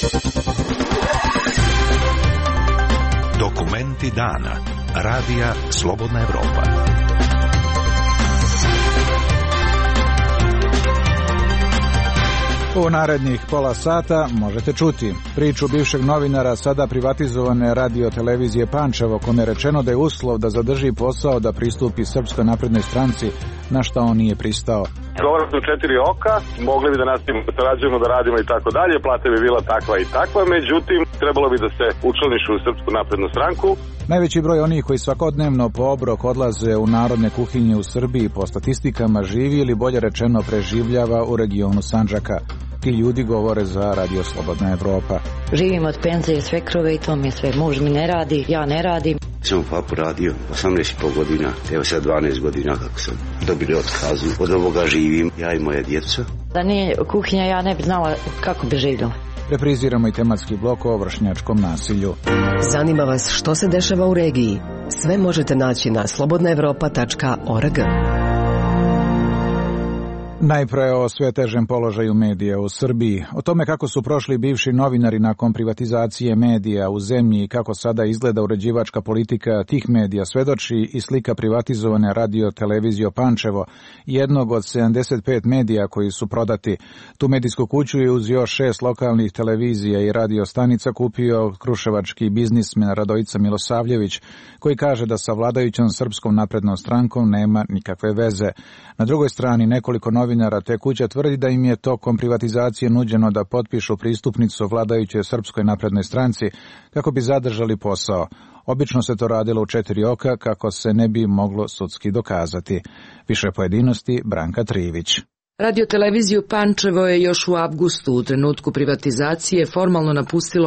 Dokumenti dana. Radija Slobodna Evropa. U narednih pola sata možete čuti priču bivšeg novinara sada privatizovane radio televizije Pančevo, kome je rečeno da je uslov da zadrži posao da pristupi Srpskoj naprednoj stranci, na šta on nije pristao. Govore su 4 oka, mogli bi da nastavimo da sarađujemo, da radimo i tako dalje, plata bi bila takva i takva, međutim trebalo bi da se učlaniš u Srpsku naprednu stranku. Najveći broj onih koji svakodnevno po obrok odlaze u narodne kuhinje u Srbiji po statistikama živi ili bolje rečeno preživljava u regionu Sandžaka. Ti ljudi govore za Radio Slobodna Evropa. Živim od penzije svekrove i to mi je sve. Muž mi ne radi, ja ne radim. Sam u FAP-u radio 18,5 godina, evo sad 12 godina kako sam dobili otkazu. Od ovoga živim, ja i moja djeca. Da nije kuhinja, ja ne bi znala kako bi živjela. Repriziramo i tematski blok o vršnjačkom nasilju. Zanima vas što se dešava u regiji? Sve možete naći na slobodnaevropa.org. Najpre o sve težem položaju medija u Srbiji, o tome kako su prošli bivši novinari nakon privatizacije medija u zemlji i kako sada izgleda uređivačka politika tih medija svedoči i slika privatizovane radio televizije Pančevo, jednog od 75 medija koji su prodati. Tu medijsku kuću je uz još 6 lokalnih televizija i radio stanica kupio kruševački biznismen Radojica Milosavljević, koji kaže da sa vladajućom Srpskom naprednom strankom nema nikakve veze. Na drugoj strani nekoliko novinara te kuće tvrdi da im je tokom privatizacije nuđeno da potpišu pristupnicu vladajućoj Srpskoj naprednoj stranci kako bi zadržali posao. Obično se to radilo u 4 oka kako se ne bi moglo sudski dokazati. Više pojedinosti Branka Trivić. Radio-televiziju Pančevo je još u avgustu u trenutku privatizacije formalno napustilo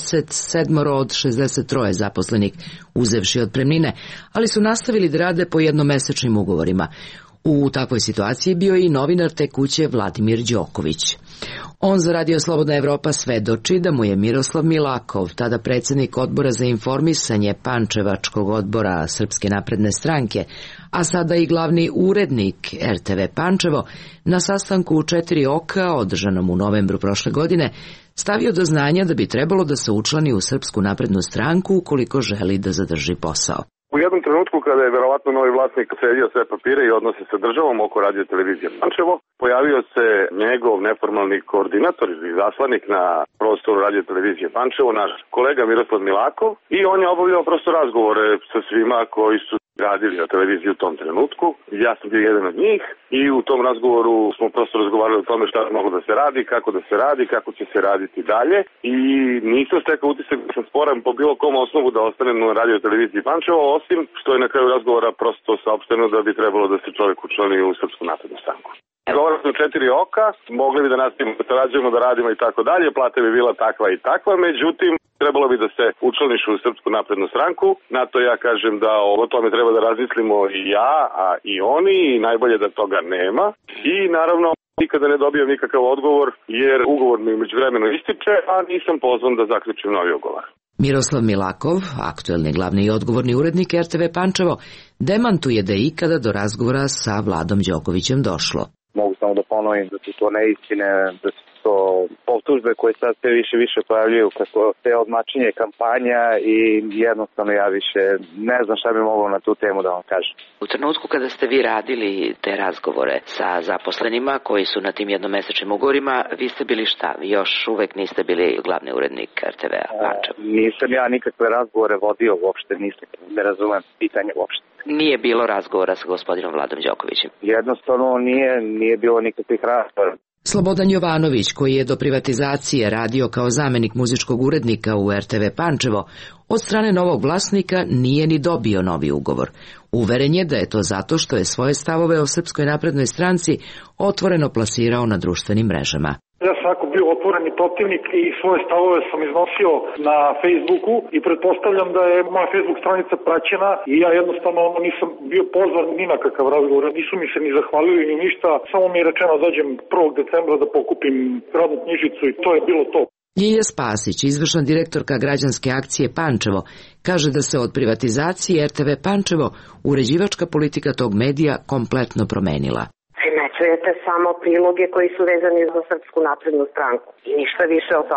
57 od 63 zaposlenih, uzevši otpremnine, ali su nastavili da rade po jednomesečnim ugovorima. U takvoj situaciji bio je i novinar te kuće Vladimir Đoković. On za Radio Slobodna Evropa svedoči da mu je Miroslav Milakov, tada predsjednik odbora za informisanje Pančevačkog odbora Srpske napredne stranke, a sada i glavni urednik RTV Pančevo, na sastanku u 4 oka, održanom u novembru prošle godine, stavio do znanja da bi trebalo da se učlani u Srpsku naprednu stranku ukoliko želi da zadrži posao. U jednom trenutku kada je verovatno novi vlasnik sredio sve papire i odnose sa državom oko radio televizije Pančevo, pojavio se njegov neformalni koordinator ili zaslanik na prostoru radio televizije Pančevo, naš kolega Miroslav Milakov, i on je obavljao prosto razgovore sa svima koji su radili na televiziji u tom trenutku. Ja sam bio jedan od njih i u tom razgovoru smo prosto razgovarali o tome šta moglo da se radi, kako će se raditi dalje, i nisam stekao utisak da sam sporan po bilo kom osnovu da ostanem na radio televiziji Pančevo, osim što je na kraju razgovora prosto saopšteno da bi trebalo da se čovjek učlani u Srpsku naprednu stranku. Govore su 4 oka, mogli bi da nastavimo da sarađujemo, da radimo i tako dalje, plata bi bila takva i takva, međutim trebalo bi da se učlaniš u Srpsku naprednu stranku. Na to ja kažem da o tome treba da razmislimo i ja, a i oni, i najbolje da toga nema. I naravno nikada ne dobijam nikakav odgovor jer ugovor mi međuvremeno ističe, a nisam pozvan da zaključim novi ugovor. Miroslav Milakov, aktuelni glavni i odgovorni urednik RTV Pančevo, demantuje da je ikada do razgovora sa Vladom Đokovićem došlo. Mogu samo da ponovim da su to neistine, da su to optužbe koje sad sve više pojavljuju kako te odmačenje kampanja i jednostavno ja više ne znam šta bi mogao na tu temu da vam kažem. U trenutku kada ste vi radili te razgovore sa zaposlenima koji su na tim jednomesečnim ugovorima, vi ste bili šta? Vi još uvek niste bili glavni urednik RTV-a Pančevo? Nisam ja nikakve razgovore vodio uopšte, ne razumem pitanje uopšte. Nije bilo razgovora sa gospodinom Vladom Đokovićem? Jednostavno nije bilo nikakvih razgovora. Slobodan Jovanović, koji je do privatizacije radio kao zamenik muzičkog urednika u RTV Pančevo, od strane novog vlasnika nije ni dobio novi ugovor. Uveren je da je to zato što je svoje stavove o Srpskoj naprednoj stranci otvoreno plasirao na društvenim mrežama. Ja sam jako bio otvoreni protivnik i svoje stavove sam iznosio na Facebooku i pretpostavljam da je moja Facebook stranica praćena i ja jednostavno nisam bio pozvan ni na kakav razgovor, nisu mi se ni zahvalili ni ništa, samo mi je rečeno da dođem 1. decembra da pokupim radnu knjižicu i to je bilo to. Ljilja Spasić, izvršna direktorka građanske akcije Pančevo, kaže da se od privatizacije RTV Pančevo uređivačka politika tog medija kompletno promenila. Primećujete samo priloge koji su vezani za Srpsku naprednu stranku i ništa više od toga.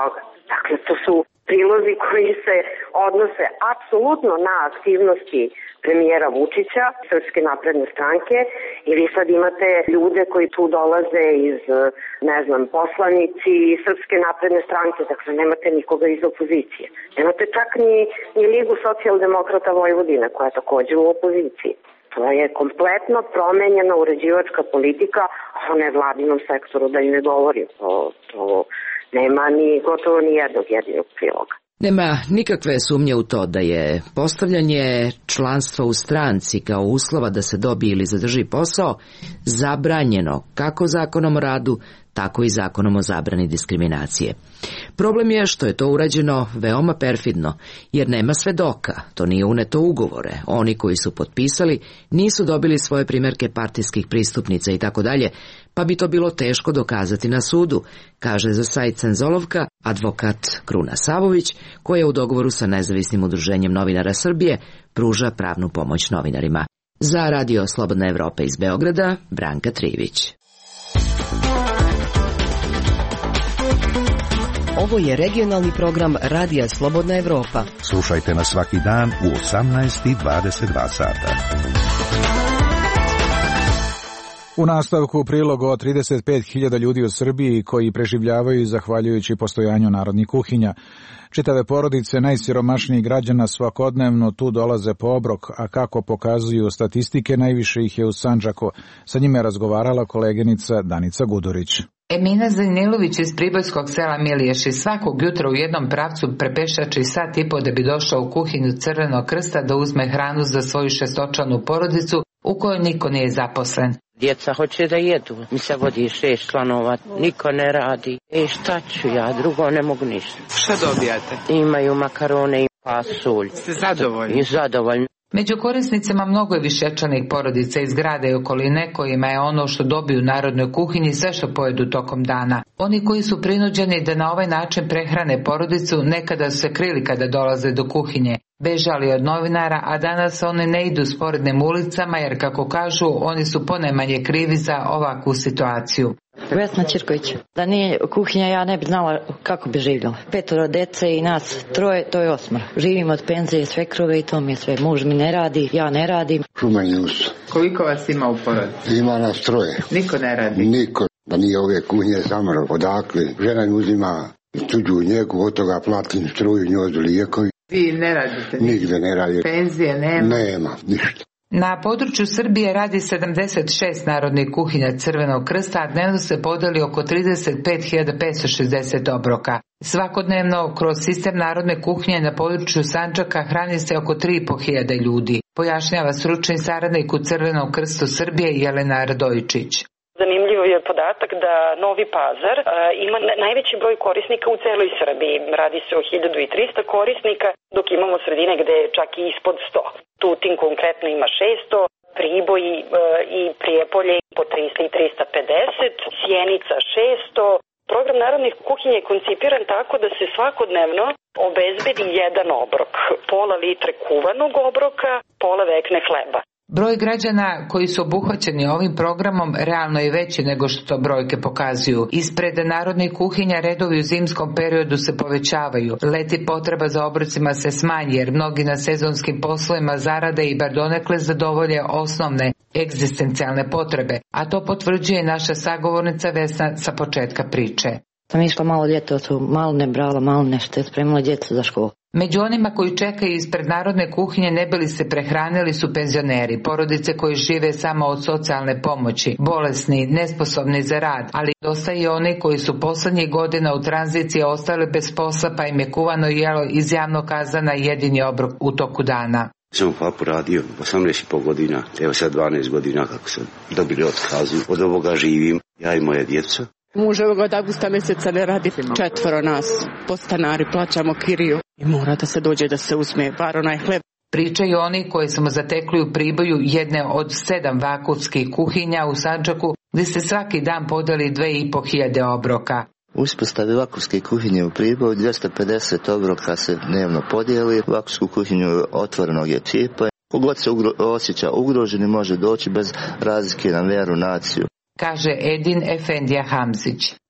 Dakle, to su prilozi koji se odnose apsolutno na aktivnosti premijera Vučića, Srpske napredne stranke, i vi sad imate ljude koji tu dolaze iz, poslanici Srpske napredne stranke, dakle nemate nikoga iz opozicije. Nemate čak ni Ligu socijaldemokrata Vojvodine, koja je takođe u opoziciji. To je kompletno promenjena uređivačka politika, a o nevladinom sektoru da i ne govorim. To nema gotovo ni jednog jedinog priloga. Nema nikakve sumnje u to da je postavljanje članstva u stranci kao uslova da se dobije ili zadrži posao zabranjeno kako Zakonom o radu, tako i Zakonom o zabrani diskriminacije. Problem je što je to urađeno veoma perfidno, jer nema svedoka, to nije uneto u ugovore, oni koji su potpisali nisu dobili svoje primjerke partijskih pristupnica i tako dalje, pa bi to bilo teško dokazati na sudu, kaže za sajt Cenzolovka advokat Kruna Savović, koja u dogovoru sa Nezavisnim udruženjem novinara Srbije pruža pravnu pomoć novinarima. Za Radio Slobodna Evropa iz Beograda, Branka Trivić. Ovo je regionalni program Radija Slobodna Evropa. Slušajte nas svaki dan u 18:22 sata. U nastavku prilog o 35.000 ljudi u Srbiji koji preživljavaju zahvaljujući postojanju narodnih kuhinja. Čitave porodice najsiromašnijih građana svakodnevno tu dolaze po obrok, a kako pokazuju statistike, najviše ih je u Sandžaku. Sa njime je razgovarala koleginica Danica Gudurić. Emina Zanilović iz pribojskog sela Miliješi svakog jutra u jednom pravcu prepešači sat i po da bi došao u kuhinju Crvenog krsta da uzme hranu za svoju šestočlanu porodicu u kojoj niko nije zaposlen. Djeca hoće da jedu, mi se vodi 6 članova, niko ne radi. Šta ću ja, drugo ne mogu ništa. Šta dobijate? Imaju makarone i pasulj. Ste zadovoljni? I zadovoljni. Među korisnicima mnogo je višečlanih porodica iz grada i okoline kojima je ono što dobiju u narodnoj kuhinji sve što pojedu tokom dana. Oni koji su prinuđeni da na ovaj način prehrane porodicu nekada su se krili kada dolaze do kuhinje, bežali od novinara, a danas oni ne idu sporednim ulicama jer, kako kažu, oni su ponajmanje krivi za ovakvu situaciju. Vesna Ćirković. Da nije kuhinja, ja ne bi znala kako bi živjela. 5 dece i nas 3, to je 8. Živim od penzije, svekrove i to mi je sve. Muž mi ne radi, ja ne radim. Šumanjus. Koliko vas ima u porodici? Ima nas 3. Niko ne radi? Niko. Da nije ove kuhinje zamro. Odakle? Žena mi uzima tuđu njegu, od toga platim struju, njozu, lijekovi. Vi ne radite? Nigde ne radi. Penzije nema? Nema, ništa. Na području Srbije radi 76 narodnih kuhinja Crvenog krsta, a dnevno se podeli oko 35.560 obroka. Svakodnevno kroz sistem narodne kuhinje na području Sandžaka hrani se oko 3.500 ljudi, pojašnjava stručni saradnik u Crvenom krstu Srbije Jelena Radojičić. Zanimljivo je podatak da Novi Pazar ima najveći broj korisnika u celoj Srbiji. Radi se o 1300 korisnika, dok imamo sredine gde je čak i ispod 100. Tutin konkretno ima 600, Priboj i Prijepolje po 300 i 350, Sjenica 600. Program narodnih kuhinja je koncipiran tako da se svakodnevno obezbedi jedan obrok, pola litre kuvanog obroka, pola vekne hleba. Broj građana koji su obuhvaćeni ovim programom realno je veći nego što to brojke pokazuju. Ispred narodnih kuhinja redovi u zimskom periodu se povećavaju. Leti potreba za obrocima se smanji jer mnogi na sezonskim poslovima zarade i bar donekle zadovolje osnovne egzistencijalne potrebe, a to potvrđuje naša sagovornica Vesna sa početka priče. Sam išla malo ljetovcu, malo ne brala, malo nešto, spremila djecu za školu. Među onima koji čekaju ispred narodne kuhinje ne bili se prehranili su penzioneri, porodice koji žive samo od socijalne pomoći, bolesni, nesposobni za rad, ali dosta i oni koji su poslednjih godina u tranziciji ostali bez posla pa im je kuvano jelo iz javnog kazana jedini obrok u toku dana. Sam u FAP-u radio 18,5 godina, evo sad 12 godina kako sam dobili otkazu, od ovoga živim, ja i moja djeca. Muž ovog od avgusta mjeseca ne radi, 4 nas, podstanari, plaćamo kiriju i mora da se dođe da se uzme bar onaj hleb. Pričaju oni koji smo zatekli u Priboju jedne od 7 vakufskih kuhinja u Sandžaku, gdje se svaki dan podeli 2.500 obroka. U uspostavi vakufske kuhinje u Priboju 250 obroka se dnevno podijeli, vakufsku kuhinju otvorenog je tipa. Kogod se osjeća ugroženi može doći bez razlike na vjeru, naciju. Kaže Edin Efendija Hamzić.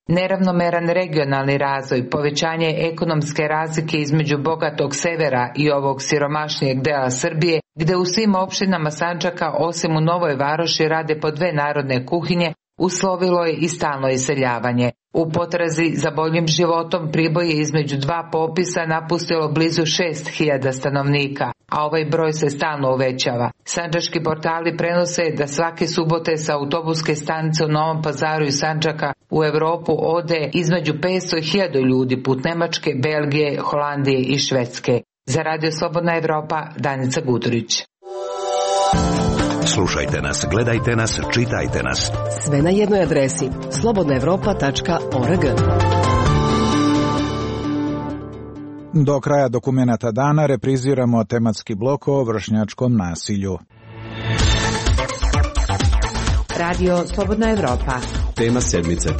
Neravnomeran regionalni razvoj, povećanje ekonomske razlike između bogatog severa i ovog siromašnijeg dela Srbije, gde u svim opštinama Sandžaka osim u Novoj Varoši rade po 2 narodne kuhinje, uslovilo je i stalno iseljavanje. U potrazi za boljim životom Priboj je između 2 popisa napustilo blizu 6.000 stanovnika, a ovaj broj se stalno uvećava. Sandžački portali prenose da svake subote sa autobuske stanice u Novom Pazaru i Sandžaka u Evropu ode između 500 i 1000 ljudi put Nemačke, Belgije, Holandije i Švedske. Za Radio Slobodna Evropa, Danica Gudurić. Slušajte nas, gledajte nas, čitajte nas. Sve na jednoj adresi slobodnaevropa.org. Do kraja dokumenata dana repriziramo tematski blok o vršnjačkom nasilju. Radio Slobodna Evropa. Tema sedmice.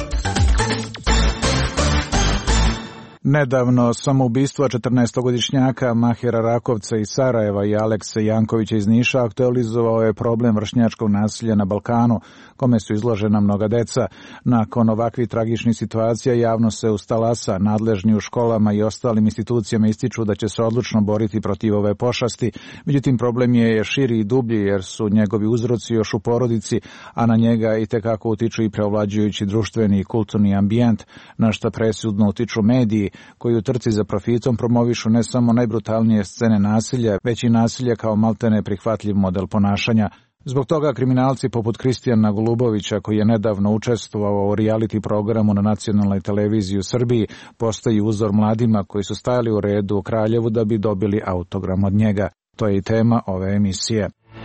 Nedavno samoubistvo 14-godišnjaka Mahira Rakovca iz Sarajeva i Alekse Jankovića iz Niša aktualizovao je problem vršnjačkog nasilja na Balkanu, kome su izložena mnoga deca. Nakon ovakvih tragičnih situacija javno se ustalasa, nadležni u školama i ostalim institucijama ističu da će se odlučno boriti protiv ove pošasti. Međutim, problem je širi i dublji jer su njegovi uzroci još u porodici, a na njega i tekako utiču i preovlađujući društveni i kulturni ambijent, na šta presudno utiču mediji, koji u trci za profitom promovišu ne samo najbrutalnije scene nasilja, već i nasilje kao maltene prihvatljiv model ponašanja. Zbog toga kriminalci poput Kristijana Golubovića, koji je nedavno učestvovao u reality programu na nacionalnoj televiziji u Srbiji, postaju uzor mladima koji su stajali u redu u Kraljevu da bi dobili autogram od njega. To je i tema ove emisije.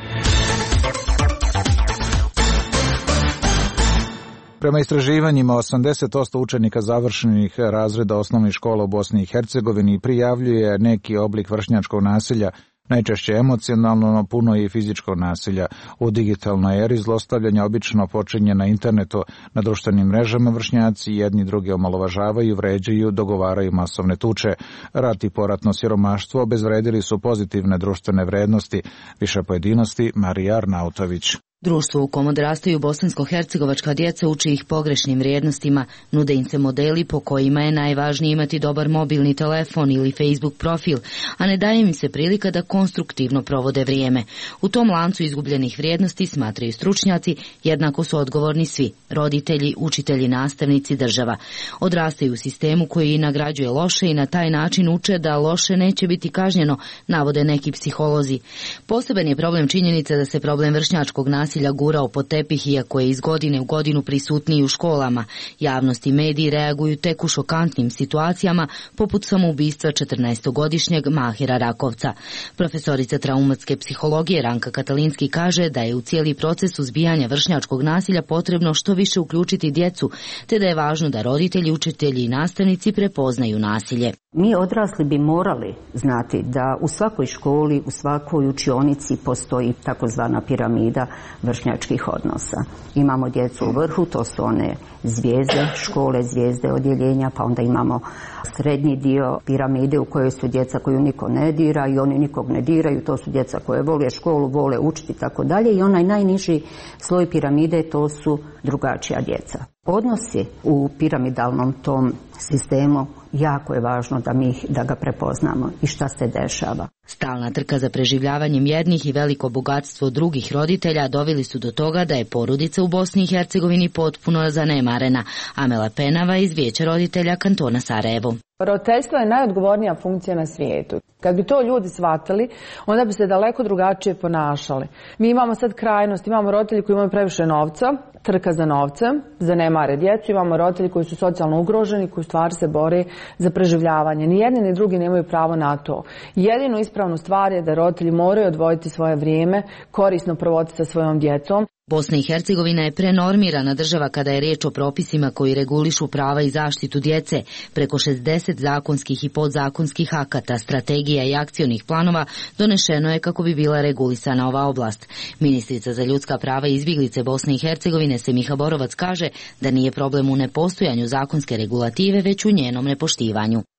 Prema istraživanjima, 80% učenika završenih razreda osnovnih škola u Bosni i Hercegovini prijavljuje neki oblik vršnjačkog nasilja, najčešće emocionalno, no puno i fizičkog nasilja. U digitalnoj eri zlostavljanja obično počinje na internetu, na društvenim mrežama vršnjaci jedni druge omalovažavaju, vređaju, dogovaraju masovne tuče. Rat i poratno siromaštvo obezvredili su pozitivne društvene vrednosti. Više pojedinosti, Marija Arnautović. Društvo u kom odrastaju bosansko-hercegovačka djeca uči ih pogrešnim vrijednostima, nude im se modeli po kojima je najvažnije imati dobar mobilni telefon ili Facebook profil, a ne daje im se prilika da konstruktivno provode vrijeme. U tom lancu izgubljenih vrijednosti, smatraju stručnjaci, jednako su odgovorni svi, roditelji, učitelji, nastavnici, država. Odrastaju u sistemu koji i nagrađuje loše i na taj način uče da loše neće biti kažnjeno, navode neki psiholozi. Poseban je problem činjenica da se problem vršnjačkog nasilja gurao pod tepih, iako je iz godine u godinu prisutniji u školama. Javnost i mediji reaguju tek u šokantnim situacijama, poput samoubistva 14-godišnjeg Mahira Rakovca. Profesorica traumatske psihologije Ranka Katalinski kaže da je u cijeli proces suzbijanja vršnjačkog nasilja potrebno što više uključiti djecu, te da je važno da roditelji, učitelji i nastavnici prepoznaju nasilje. Mi odrasli bi morali znati da u svakoj školi, u svakoj učionici postoji takozvana piramida vršnjačkih odnosa. Imamo djecu u vrhu, to su one zvijezde škole, zvijezde odjeljenja, pa onda imamo srednji dio piramide u kojoj su djeca koju niko ne dira i oni nikog ne diraju, to su djeca koje vole školu, vole učiti i tako dalje, i onaj najniži sloj piramide, to su drugačija djeca. Odnosi u piramidalnom tom sistemu jako je važno da ga prepoznamo i šta se dešava. Stalna trka za preživljavanjem jednih i veliko bogatstvo drugih roditelja doveli su do toga da je porodica u Bosni i Hercegovini potpuno zanemarena. Amela Penava iz Vijeća roditelja kantona Sarajevo. Roditeljstvo je najodgovornija funkcija na svijetu. Kad bi to ljudi shvatili, onda bi se daleko drugačije ponašali. Mi imamo sad krajnost, imamo roditelji koji imaju previše novca, trka za novcem, zanemare djecu, imamo roditelji koji su socijalno ugroženi, koji u stvari se bore za preživljavanje. Ni jedni ni drugi nemaju pravo na to. Jedinu ispravnu stvar je da roditelji moraju odvojiti svoje vrijeme, korisno provoditi sa svojom djecom. Bosna i Hercegovina je prenormirana država kada je riječ o propisima koji regulišu prava i zaštitu djece. Preko 60 zakonskih i podzakonskih akata, strategija i akcionih planova donešeno je kako bi bila regulisana ova oblast. Ministrica za ljudska prava i izbjeglice Bosne i Hercegovine Semiha Borovac kaže da nije problem u nepostojanju zakonske regulative, već u njenom nepoštivanju.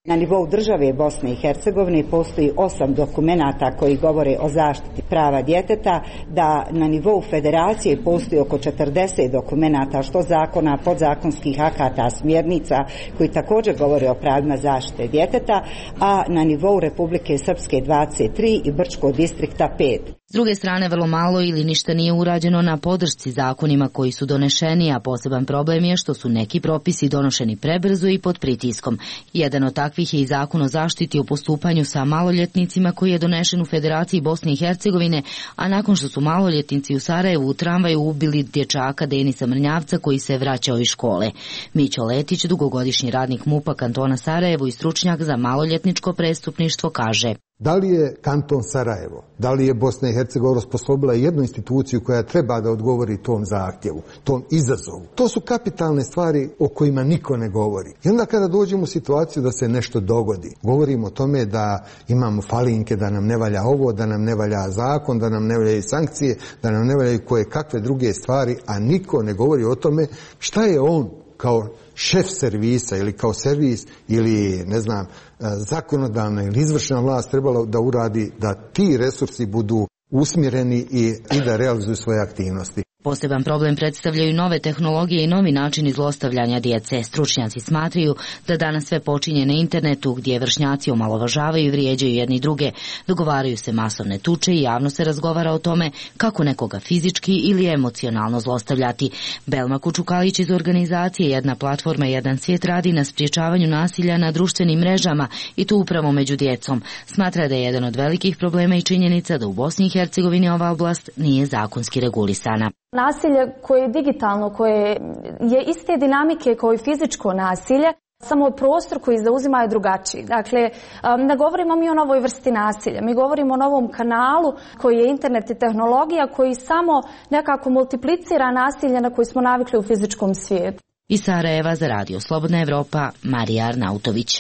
Na nivou države Bosne i Hercegovine postoji 8 dokumenata koji govore o zaštiti prava djeteta, da na nivou federacije postoji oko 40 dokumenata, što zakona, podzakonskih akata, smjernica koji također govore o pravima zaštite djeteta, a na nivou Republike Srpske 23 i Brčkog distrikta 5. S druge strane, vrlo malo ili ništa nije urađeno na podršci zakonima koji su donešeni, a poseban problem je što su neki propisi donošeni prebrzo i pod pritiskom. Jedan od takvih je i Zakon o zaštiti o postupanju sa maloljetnicima koji je donešen u Federaciji Bosne i Hercegovine, a nakon što su maloljetnici u Sarajevu u tramvaju ubili dječaka Denisa Mrnjavca koji se vraćao iz škole. Mićo Letić, dugogodišnji radnik MUP-a kantona Sarajevo i stručnjak za maloljetničko prestupništvo, kaže: Da li je kanton Sarajevo, da li je Bosna i Hercegovina osposobila jednu instituciju koja treba da odgovori tom zahtjevu, tom izazovu? To su kapitalne stvari o kojima niko ne govori. I onda kada dođemo u situaciju da se nešto dogodi, govorimo o tome da imamo falinke, da nam ne valja ovo, da nam ne valja zakon, da nam ne valjaju sankcije, da nam ne valjaju koje kakve druge stvari, a niko ne govori o tome šta je on kao šef servisa ili kao servis ili ne znam zakonodavna ili izvršna vlast trebalo da uradi da ti resursi budu usmjereni i da realizuju svoje aktivnosti. Poseban problem predstavljaju nove tehnologije i novi načini zlostavljanja djece. Stručnjaci smatraju da danas sve počinje na internetu, gdje vršnjaci omalovažavaju i vrijeđaju jedni druge. Dogovaraju se masovne tuče i javno se razgovara o tome kako nekoga fizički ili emocionalno zlostavljati. Belma Kučukalić iz organizacije Jedna platforma Jedan svijet radi na sprječavanju nasilja na društvenim mrežama i to upravo među djecom. Smatra da je jedan od velikih problema i činjenica da u Bosni i Hercegovini ova oblast nije zakonski regulisana. Nasilje koje je digitalno, koje je iste dinamike kao i fizičko nasilje, samo prostor koji zauzima je drugačiji. Dakle, ne govorimo mi o novoj vrsti nasilja, mi govorimo o novom kanalu koji je internet i tehnologija koji samo nekako multiplicira nasilje na koje smo navikli u fizičkom svijetu. Iz Sarajeva za Radio Slobodna Evropa, Marija Arnautović.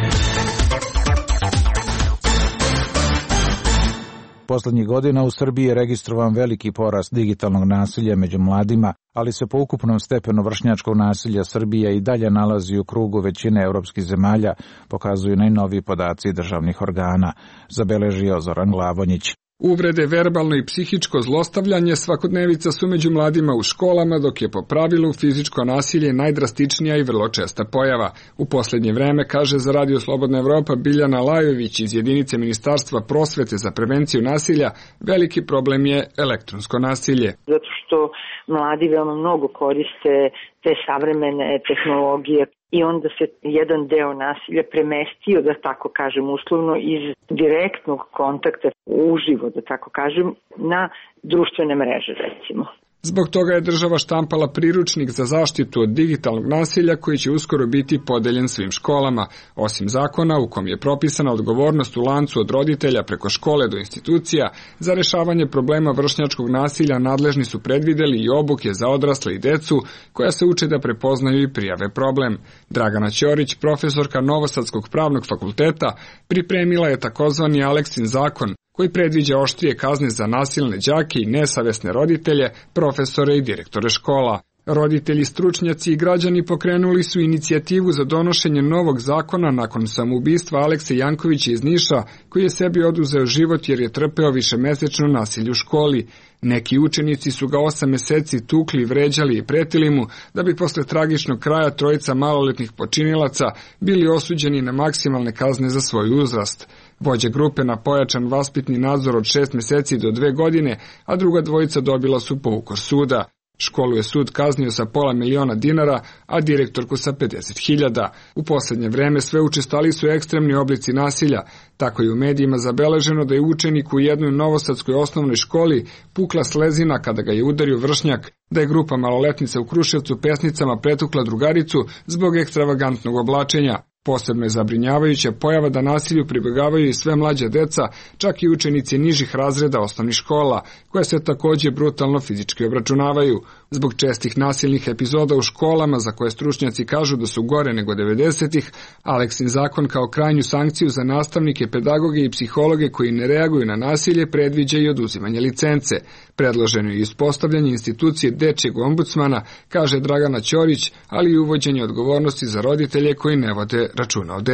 Poslednjih godina u Srbiji je registrovan veliki porast digitalnog nasilja među mladima, ali se po ukupnom stepenu vršnjačkog nasilja Srbija i dalje nalazi u krugu većine evropskih zemalja, pokazuju najnoviji podaci državnih organa, zabeležio Zoran Glavonjić. Uvrede, verbalno i psihičko zlostavljanje svakodnevica su među mladima u školama, dok je po pravilu fizičko nasilje najdrastičnija i vrlo česta pojava. U posljednje vreme, kaže za Radio Slobodna Evropa Biljana Lajović iz jedinice Ministarstva prosvete za prevenciju nasilja, veliki problem je elektronsko nasilje. Zato što mladi veoma mnogo koriste te savremene tehnologije i onda se jedan deo nasilja premestio, da tako kažem uslovno, iz direktnog kontakta uživo, da tako kažem, na društvene mreže recimo. Zbog toga je država štampala priručnik za zaštitu od digitalnog nasilja koji će uskoro biti podeljen svim školama. Osim zakona u kom je propisana odgovornost u lancu od roditelja preko škole do institucija, za rješavanje problema vršnjačkog nasilja nadležni su predvideli i obuke za odrasle i decu koja se uče da prepoznaju i prijave problem. Dragana Ćorić, profesorka Novosadskog pravnog fakulteta, pripremila je takozvani Aleksin zakon, koji predviđa oštrije kazne za nasilne đake i nesavesne roditelje, profesore i direktore škola. Roditelji, stručnjaci i građani pokrenuli su inicijativu za donošenje novog zakona nakon samoubistva Alekse Jankovića iz Niša, koji je sebi oduzeo život jer je trpeo višemesečno nasilje u školi. Neki učenici su ga 8 meseci tukli, vređali i pretili mu, da bi posle tragičnog kraja trojica maloletnih počinilaca bili osuđeni na maksimalne kazne za svoj uzrast. Vođe grupe na pojačan vaspitni nadzor od 6 meseci do 2 godine, a druga dvojica dobila su po ukor suda. Školu je sud kaznio sa $500.000, a direktorku sa 50.000. U posljednje vreme sve učestali su ekstremni oblici nasilja. Tako je u medijima zabeleženo da je učenik u jednoj novosadskoj osnovnoj školi pukla slezina kada ga je udario vršnjak, da je grupa maloletnica u Kruševcu pesnicama pretukla drugaricu zbog ekstravagantnog oblačenja. Posebno je zabrinjavajuća pojava da nasilju pribjegavaju i sve mlađa deca, čak i učenici nižih razreda osnovnih škola, koje se također brutalno fizički obračunavaju. Zbog čestih nasilnih epizoda u školama, za koje stručnjaci kažu da su gore nego 90-ih, Aleksin zakon kao krajnju sankciju za nastavnike, pedagoge i psihologe koji ne reaguju na nasilje predviđa i oduzimanje licence. Predloženo je ispostavljanje institucije dečjeg ombudsmana, kaže Dragana Ćorić, ali i uvođenje odgovornosti za roditelje koji ne vode računa o deci.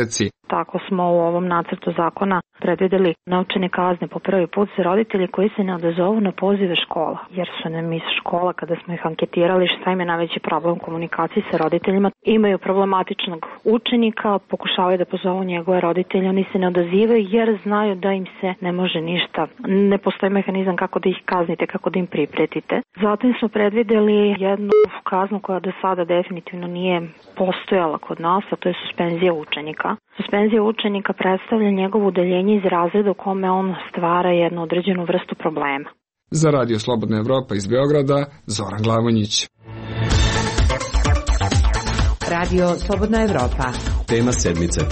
tako smo u ovom nacrtu zakona predvideli novčane kazne po prvi put za roditelje koji se ne odazovu na pozive škola. Jer su nam iz škola, kada smo ih anketirali šta im je najveći problem u komunikaciji sa roditeljima, imaju problematičnog učenika, pokušavaju da pozovu njegove roditelje, oni se ne odazivaju jer znaju da im se ne može ništa. Ne postoji mehanizam kako da ih kaznite, kako da im pripretite. Zatim smo predvideli jednu kaznu koja do sada definitivno nije postojala kod nas, a to je suspenzija učenika. Suspenzija učenika predstavlja njegovo udaljenje iz razreda u kome on stvara jednu određenu vrstu problema. Za Radio Slobodna Evropa iz Beograda, Zoran Glavonjić. Radio Slobodna Evropa. Tema sedmice.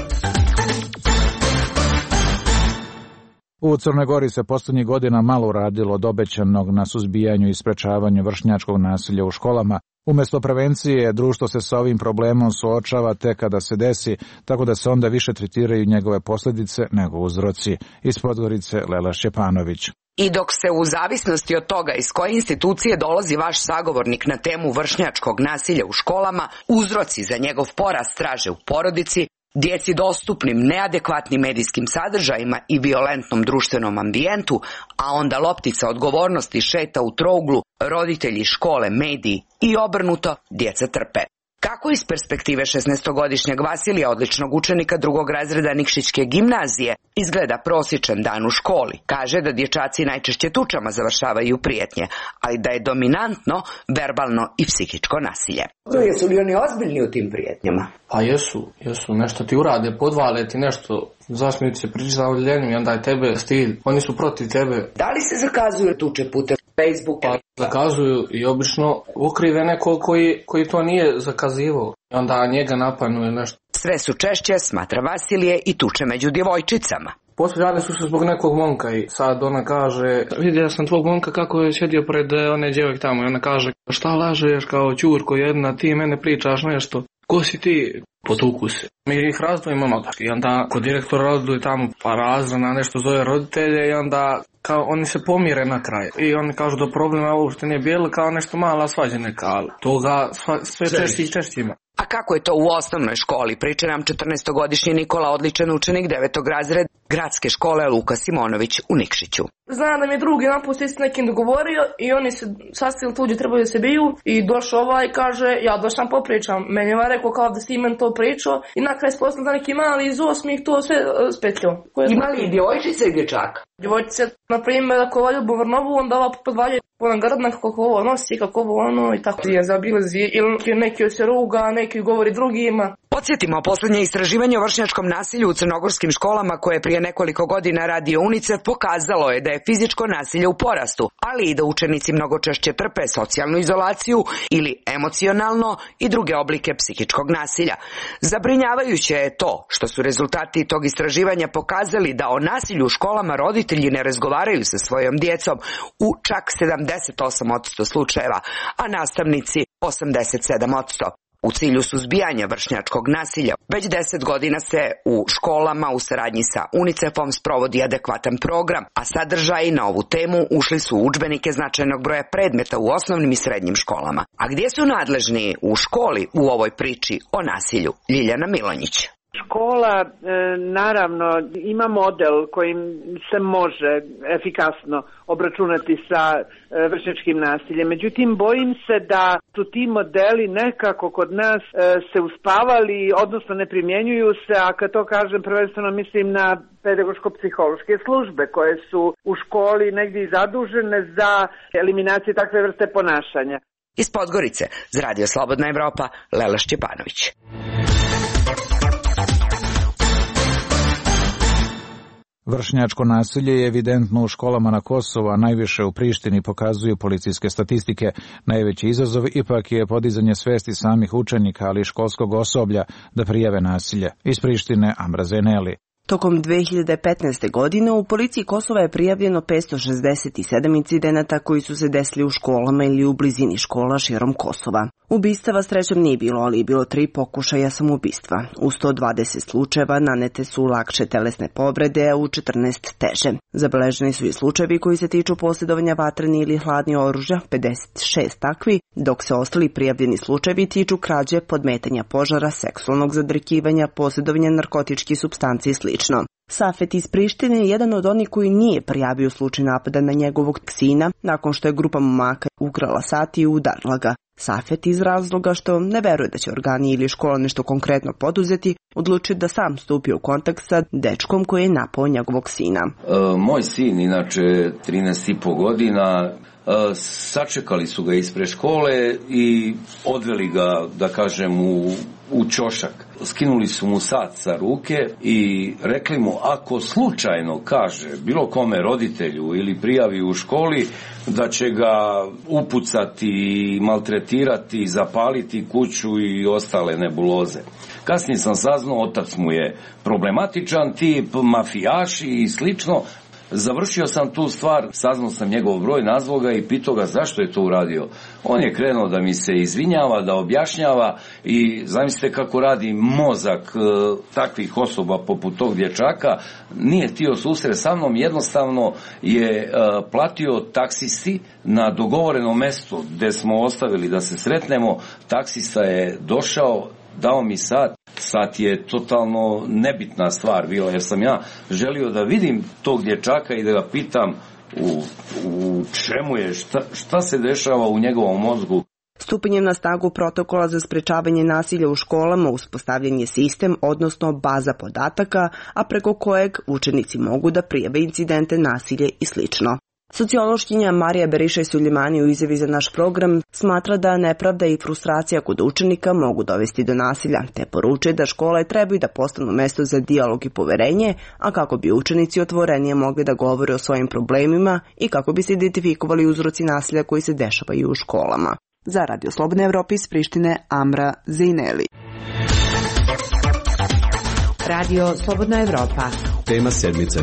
U Crnoj Gori se posljednjih godina malo radilo od obećanog na suzbijanju i sprečavanju vršnjačkog nasilja u školama. Umjesto prevencije, društvo se sa ovim problemom suočava tek kada se desi, tako da se onda više tretiraju njegove posljedice nego uzroci. Iz Podgorice Lela Šćepanović. I dok se u zavisnosti od toga iz koje institucije dolazi vaš sagovornik na temu vršnjačkog nasilja u školama, uzroci za njegov porast traže u porodici, djeci dostupnim neadekvatnim medijskim sadržajima i violentnom društvenom ambijentu, a onda loptica odgovornosti šeta u trouglu, roditelji, škole, mediji i obrnuto, djeca trpe. Kako iz perspektive 16-godišnjeg Vasilija, odličnog učenika drugog razreda Nikšićke gimnazije, izgleda prosječan dan u školi? Kaže da dječaci najčešće tučama završavaju prijetnje, ali da je dominantno verbalno i psihičko nasilje. Jesu li oni ozbiljni u tim prijetnjama? Pa jesu, nešto ti urade, podvale ti nešto, zasmiju ti se priči za odljenju i onda je tebe stil, oni su protiv tebe. Da li se zakazuju tuče putem Facebooka? Pa zakazuju i obično ukrive neko koji to nije zakazivao i onda njega napadnu ili nešto. Sve su češće, smatra Vasilije, i tuče među djevojčicama. Posvađali su se zbog nekog momka i sad ona kaže, vidio sam tvog momka kako je sjedio pred one djevojke tamo i ona kaže, šta lažeš kao ćurko jedna, ti mene pričaš nešto, ko si ti? Potuku se. Mi ih razdvojimo odmah i onda kod direktora razdvoje tamo pa razrana nešto zove roditelje i onda kao oni se pomire na kraj i oni kažu da problema uopšte nije bilo, kao nešto mala svađa neka, ali toga sve češće ima. A kako je to u osnovnoj školi? Priča nam 14-godišnji Nikola, odličan učenik 9. razreda gradske škole Luka Simonović u Nikšiću. Znam da mi je drugi napustio s nekim dogovorio i oni se sastavili tuđi, trebaju da se biju i došao ovaj kaže ja došam popričam. Meni je rekao kao da si men to pričao i na kraj spoznam da neki mali iz osmih to sve spetljao. Ima li i djevojčice i dječaka? Djevojčice, na primjer, ako valju Bovrnovu, onda ova podvalje podan grdnak kako ovo nosi, kako ovo ono i tako. Je zabilazi ili neki se ruga, neki govori drugima. Podsjetimo, posljednje istraživanje o vršnjačkom nasilju u crnogorskim školama koje je prije nekoliko godina radio UNICEF pokazalo je da je fizičko nasilje u porastu, ali i da učenici mnogo češće trpe socijalnu izolaciju ili emocionalno i druge oblike psihičkog nasilja. Zabrinjavajuće je to što su rezultati tog istraživanja pokazali da o nasilju u školama roditelji ne razgovaraju sa svojom djecom u čak 78% slučajeva, a nastavnici 87%. U cilju suzbijanja vršnjačkog nasilja, već 10 godina se u školama u saradnji sa UNICEF-om sprovodi adekvatan program, a sadržaji na ovu temu ušli su u udžbenike značajnog broja predmeta u osnovnim i srednjim školama. A gdje su nadležni u školi u ovoj priči o nasilju? Ljiljana Milonjić. Škola naravno ima model kojim se može efikasno obračunati sa vršnjačkim nasiljem. Međutim, bojim se da su ti modeli nekako kod nas se uspavali, odnosno ne primjenjuju se, a kad to kažem prvenstveno mislim na pedagoško-psihološke službe koje su u školi negdje i zadužene za eliminaciju takve vrste ponašanja. Iz Podgorice, za Radio Slobodna Evropa, Lela Šćepanović. Vršnjačko nasilje je evidentno u školama na Kosovu, a najviše u Prištini, pokazuju policijske statistike. Najveći izazov ipak je podizanje svesti samih učenika, ali i školskog osoblja da prijave nasilje. Iz Prištine, Amra Zeneli. Tokom 2015. godine u policiji Kosova je prijavljeno 567 incidenata koji su se desili u školama ili u blizini škola širom Kosova. Ubistava srećom nije bilo, ali je bilo 3 pokušaja samoubistva. U 120 slučajeva nanete su lakše telesne povrede, a u 14 teže. Zabeleženi su i slučajevi koji se tiču posjedovanja vatreni ili hladnih oružja, 56 takvi, dok se ostali prijavljeni slučajevi tiču krađe, podmetanja požara, seksualnog zadrkivanja, posjedovanja narkotičkih supstanci i sl. Safet iz Prištine je jedan od onih koji nije prijavio slučaj napada na njegovog sina nakon što je grupa momaka ukrala sat i udarila ga. Safet iz razloga što ne veruje da će organi ili škola nešto konkretno poduzeti, odlučio da sam stupi u kontakt sa dečkom koji je napao njegovog sina. Moj sin, inače 13,5 godina, sačekali su ga ispred škole i odveli ga, da kažem, u ćošak. Skinuli su mu sat sa ruke i rekli mu ako slučajno kaže bilo kome roditelju ili prijavi u školi da će ga upucati, maltretirati, zapaliti kuću i ostale nebuloze. Kasnije sam saznao, otac mu je problematičan tip, mafijaši i slično. Završio sam tu stvar, saznao sam njegov broj, nazvao ga i pitao ga zašto je to uradio. On je krenuo da mi se izvinjava, da objašnjava i zamislite kako radi mozak takvih osoba poput tog dječaka. Nije htio susret sa mnom, jednostavno je platio taksisti na dogovoreno mjesto gdje smo ostavili da se sretnemo. Taksista je došao, dao mi sat. Sat je totalno nebitna stvar bila, jer sam ja želio da vidim tog dječaka i da ga pitam u čemu je, šta se dešava u njegovom mozgu. Stupanjem na snagu protokola za sprečavanje nasilja u školama uspostavljen je sistem, odnosno baza podataka, a preko kojeg učenici mogu da prijave incidente, nasilje i sl. Sociološkinja Marija Berišaj-Suljemani u izjavi za naš program smatra da nepravda i frustracija kod učenika mogu dovesti do nasilja, te poručuje da škole trebaju da postanu mesto za dijalog i poverenje, a kako bi učenici otvorenije mogli da govore o svojim problemima i kako bi se identifikovali uzroci nasilja koji se dešavaju u školama. Za Radio Slobodna Evropa iz Prištine, Amra Zejneli. Radio Slobodna Evropa. Tema sedmice.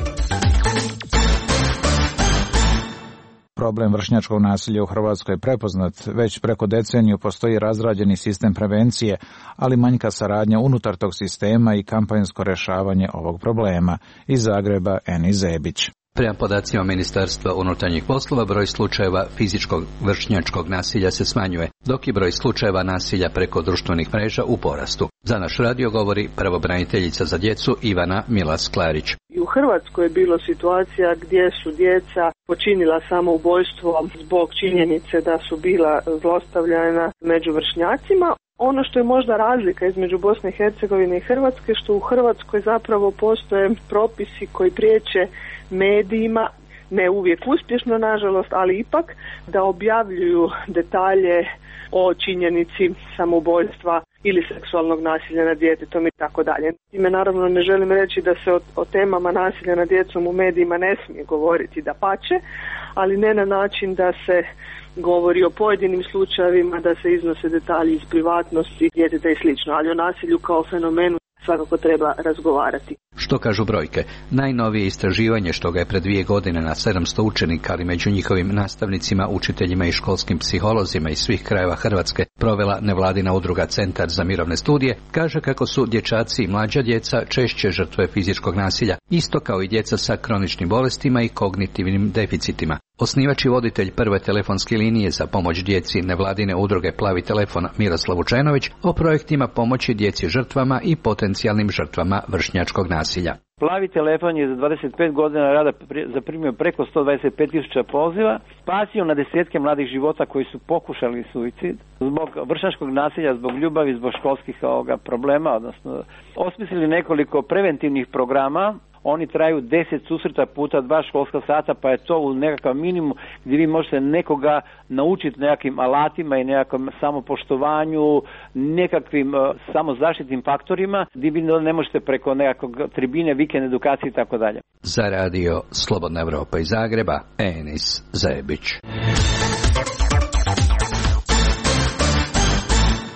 Problem vršnjačkog nasilja u Hrvatskoj je prepoznat. Već preko deceniju postoji razrađeni sistem prevencije, ali manjka saradnja unutar tog sistema i kampanjsko rješavanje ovog problema. Iz Zagreba, Eni Zebić. Prema podacima Ministarstva unutarnjih poslova, broj slučajeva fizičkog vršnjačkog nasilja se smanjuje, dok je broj slučajeva nasilja preko društvenih mreža u porastu. Za naš radio govori pravobraniteljica za djecu Ivana Milas-Klarić. I u Hrvatskoj je bilo situacija gdje su djeca počinila samoubojstvo zbog činjenice da su bila zlostavljana među vršnjacima. Ono što je možda razlika između Bosne i Hercegovine i Hrvatske, što u Hrvatskoj zapravo postoje propisi koji priječe medijima, ne uvijek uspješno nažalost, ali ipak da objavljuju detalje o činjenici samoubojstva ili seksualnog nasilja nad djetetom i tako dalje. Time naravno ne želim reći da se o temama nasilja nad djecom u medijima ne smije govoriti, dapače, ali ne na način da se govori o pojedinim slučajevima, da se iznose detalji iz privatnosti djeteta i slično, ali o nasilju kao fenomenu svakako treba razgovarati. Što kažu brojke? Najnovije istraživanje, što ga je pred 2 godine na 700 učenika, ali među njihovim nastavnicima, učiteljima i školskim psiholozima iz svih krajeva Hrvatske provela nevladina udruga Centar za mirovne studije, kaže kako su dječaci i mlađa djeca češće žrtve fizičkog nasilja, isto kao i djeca sa kroničnim bolestima i kognitivnim deficitima. Osnivač i voditelj prve telefonske linije za pomoć djeci nevladine udruge Plavi telefon Miroslav Vučenović o projektima pomoći djeci žrtvama i potencijalnim žrtvama vršnjačkog nasilja. Plavi telefon je za 25 godina rada zaprimio preko 125.000 poziva, spasio na desetke mladih života koji su pokušali suicid zbog vršnjačkog nasilja, zbog ljubavi, zbog školskih problema, odnosno osmislili nekoliko preventivnih programa. Oni traju 10 susreta puta 2 školska sata, pa je to u nekakav minimum gdje vi možete nekoga naučiti nekakvim alatima i nekakvom samopoštovanju, nekakvim samozaštitnim faktorima, gdje vi ne možete preko nekakvog tribine, vikend edukacije i tako dalje. Za radio Slobodna Evropa iz Zagreba, Enis Zebić.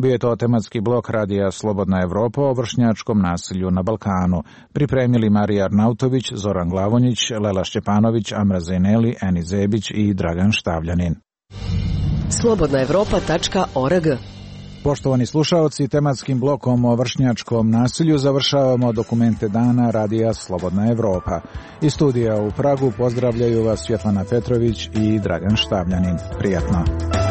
Bio je to tematski blok radija Slobodna Evropa o vršnjačkom nasilju na Balkanu. Pripremili Marija Arnautović, Zoran Glavonjić, Lela Šćepanović, Amra Zejneli, Eni Zebić i Dragan Štavljanin. Slobodnaevropa.org. Poštovani slušaoci, tematskim blokom o vršnjačkom nasilju završavamo dokumente dana radija Slobodna Evropa. Iz studija u Pragu pozdravljaju vas Svjetlana Petrović i Dragan Štavljanin. Prijatno.